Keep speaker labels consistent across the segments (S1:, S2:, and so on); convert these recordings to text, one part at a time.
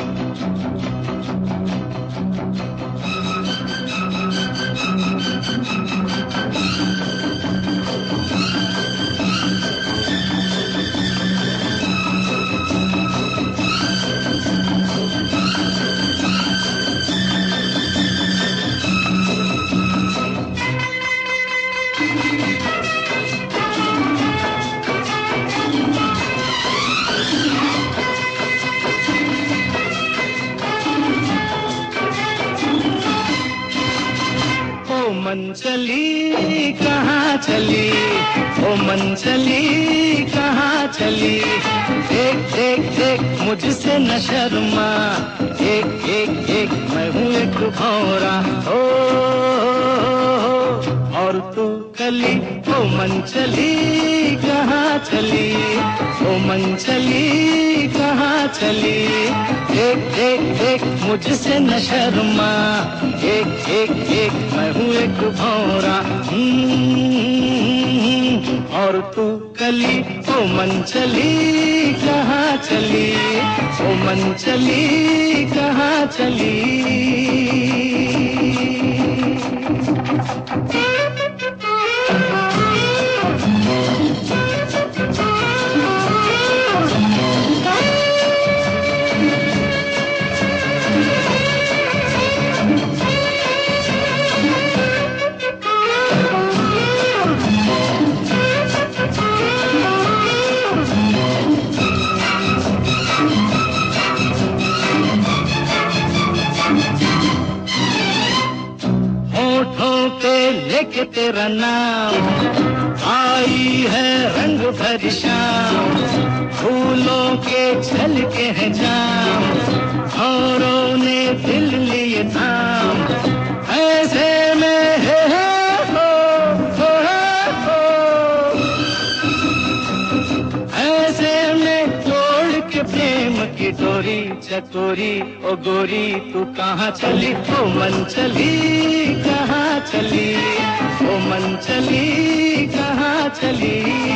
S1: मन चली कहाँ चली, ओ मन चली कहाँ चली। देख देख देख मुझसे न शर्मा, एक एक एक मैं हूँ एक भौरा। ओ और तू कली, ओ मन चली कहाँ चली, ओ मन चली कहाँ चली। देख देख देख मुझसे न शर्मा, एक एक एक मैं हूँ एक भौरा। और तू कली, ओ मन चली कहाँ चली, ओ मन चली कहाँ चली। लेके तेरा नाम आई है रंग भरी शाम, फूलों के छलके हैं जाम, औरों ने दिल लिए थाम। ऐसे में है हो, ऐसे में तोड़ के प्रेम की डोरी चकोरी। ओ गोरी तू कहाँ चली, ओ मन चली कहाँ चली, ओ मन चली कहाँ चली।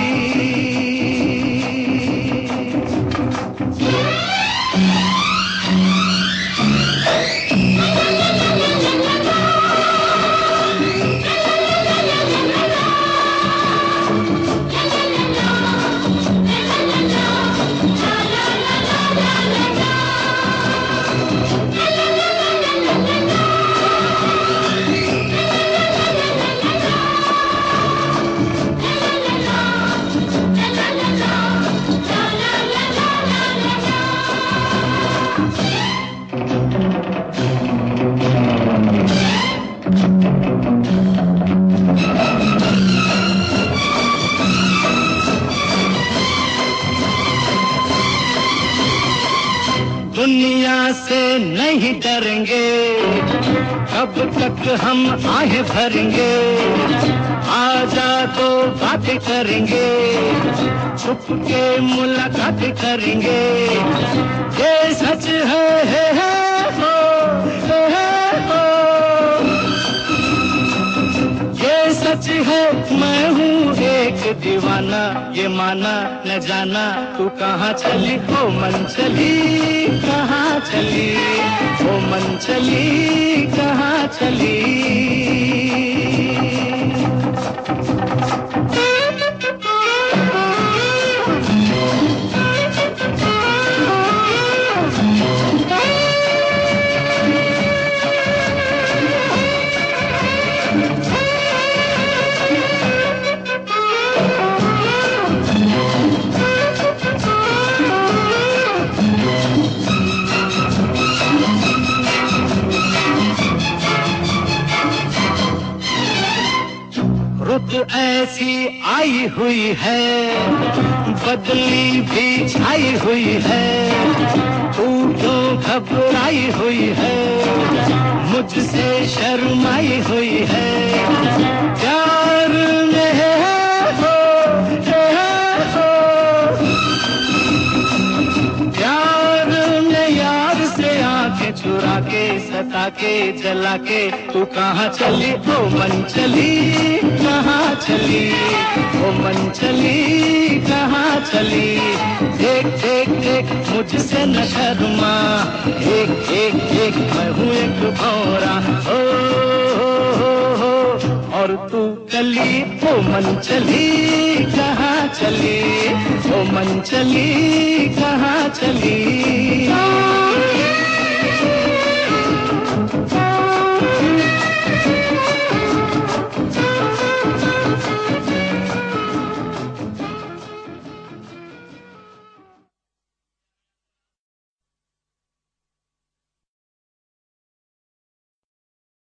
S1: दुनिया से नहीं डरेंगे, कब तक हम आहें भरेंगे। आजा तो बातें करेंगे, छुप के मुलाकात करेंगे। ये सच है हो, ये सच है मैं हूँ एक दीवाना। ये माना न जाना तू कहाँ चली, ओ मन चली कहाँ चली, ओ मन चली कहाँ चली। रुत ऐसी आई हुई है, बदली भी छाई हुई है। तू क्यों घबराई हुई है, मुझसे शर्माई हुई है। प्यार में हो, प्यार में यार से आंखें चुरा के सता के जला के तू कहाँ चली ओ मन चली कहाँ चली ओ मन चली कहाँ चली। देख देख देख मुझसे न शर्मा, एक एक एक मैं हूँ एक भौरा हो और तू कली ओ मन चली कहाँ चली ओ मन चली कहाँ चली।